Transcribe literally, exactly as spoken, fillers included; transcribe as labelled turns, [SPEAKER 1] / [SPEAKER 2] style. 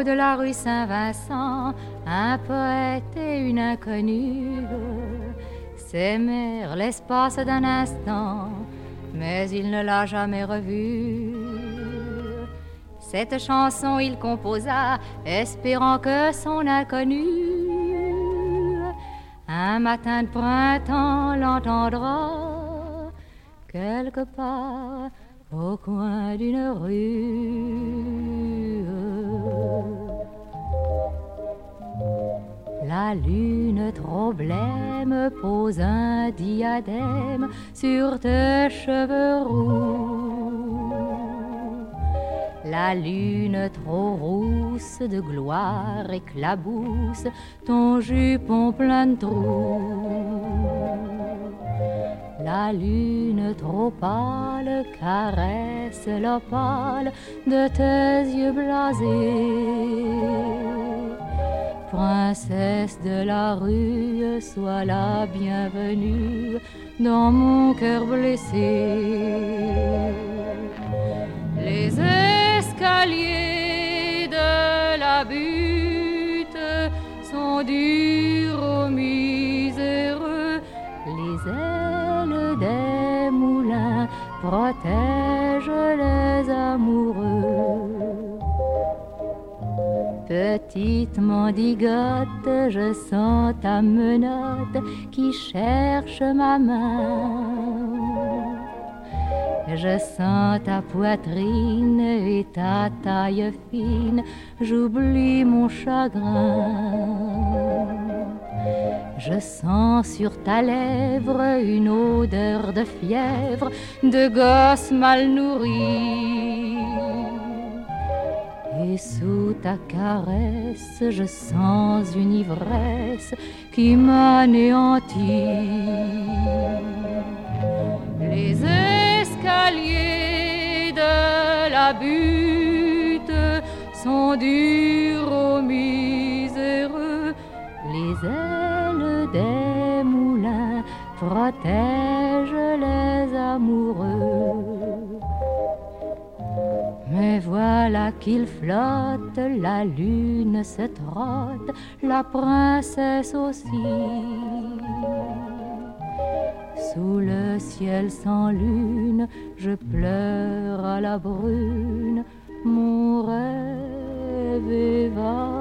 [SPEAKER 1] de la rue Saint-Vincent, un poète et une inconnue s'aimèrent l'espace d'un instant, mais il ne l'a jamais revue. Cette chanson il composa, espérant que son inconnu, un matin de printemps, l'entendra quelque part au coin d'une rue. La lune trop blême pose un diadème sur tes cheveux roux. La lune trop rousse de gloire éclabousse ton jupon plein de trous. La lune trop pâle caresse l'opale de tes yeux blasés. Princesse de la rue, sois la bienvenue dans mon cœur blessé. Les escaliers de la butte sont durs aux miséreux. Les ailes des moulins protègent les amoureux. Petite mendigote, je sens ta menotte qui cherche ma main. Je sens ta poitrine et ta taille fine, j'oublie mon chagrin. Je sens sur ta lèvre une odeur de fièvre, de gosse mal nourri. Et sous ta caresse, je sens une ivresse qui m'anéantit. Les escaliers de la butte sont durs aux miséreux. Les ailes des moulins protègent les amoureux. Mais voilà qu'il flotte, la lune se trotte, la princesse aussi. Sous le ciel sans lune, je pleure à la brune, mon rêve évanoui.